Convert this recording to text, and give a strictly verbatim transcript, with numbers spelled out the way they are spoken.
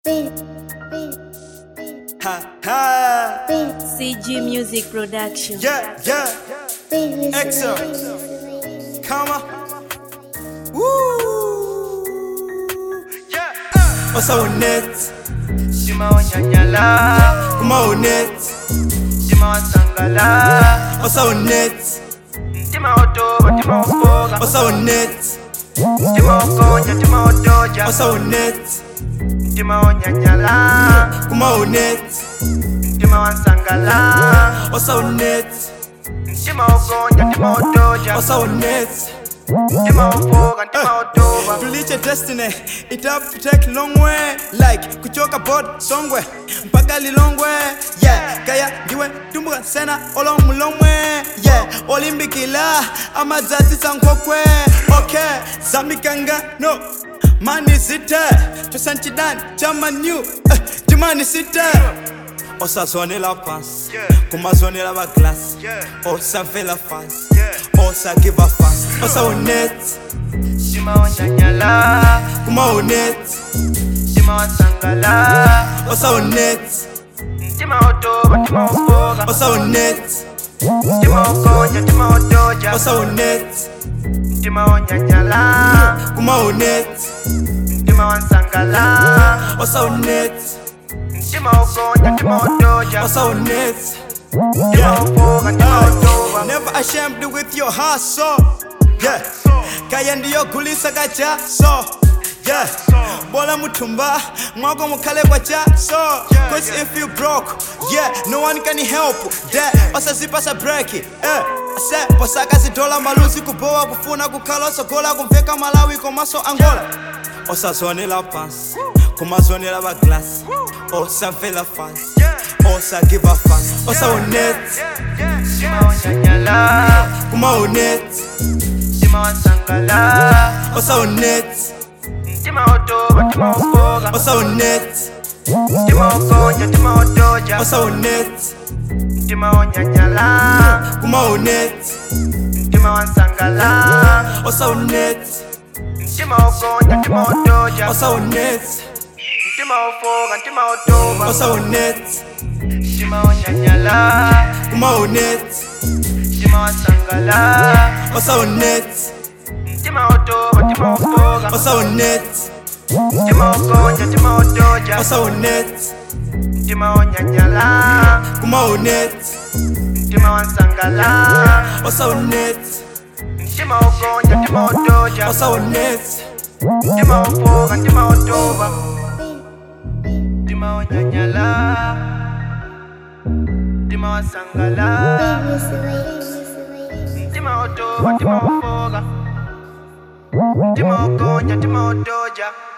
Ha ha. C G Music Production. Yeah, yeah. Exo. Comma. Woo. Yeah. What's on net? Shima wanyanyala, Come on net. shima wasangala, What's on net? tima otoba, tima ofoga, What's on net? tima okonja, tima otoja, What's on net? tima wanyanyala, Come on net. tima wasangala, What's on net? tima okonja, tima otoja, What's on net? tima ofoga, tima otoba. To reach a destiny, it have to take long way. Like kuchoka board songwe mpaka lilongwe. Yeah, kaya ndiwe tumbuka sena olo mulomwe. Yeah, olimbikila amadzati sankokwe. Okay, zamikanga no mani sita tusanchidan chama new uh, timani sita. Osa zonela pass, kuma zonela ba glass. Osa vela fast, osa give a fast. Osa on net. Shima wanyanyala, Kuma on net, tima wasangala, what's on net, tima otoba, tima ofoga, what's on net, tima okonja, tima otoja, what's on net, tima wanyanyala, Kuma on net, tima wasangala, what's on net, tima okonja, tima otoja, what's on net. tima ofoga, tima otoba. Never ashamed with your hustle. Yeah, kaya ndiyo kulisa kacha so. Yeah, bola mutumba mwako mukale kwa cha so. Cause if you broke, yeah, no one can help that. Osa zipasa break it. Eh, se posaka zidola maluzi kuboa kufuna kukala sokola kumveka Malawi komaso Angola. Osa zonela pass, kuma zonela ba glass. Osa vela fast, osa give a fast. Osa on net, Shima wanyanyala, kuma on net, tima wasangala, osa on net, tima otoba, tima ofoga, osa on net, tima okonja, tima otoja, osa on net, tima wanyanyala, kuma on net, tima wasangala, osa on net, tima okonja, tima otoja, osa on net, tima ofoga, tima otoba. osa on net, Shima wanyanyala, kuma on net, tima wasangala, osa on net, tima otoba, tima ofoga, osa on net, tima okonja, tima otoja, osa on net, tima wanyanyala, kuma on net, tima wasangala, osa on net, tima okonja, tima otoja, osa on net, tima ofoga, tima otoba. Tima wanyanyala, tima wasangala, tima otoba, tima ofoga, tima okonja, tima otoja.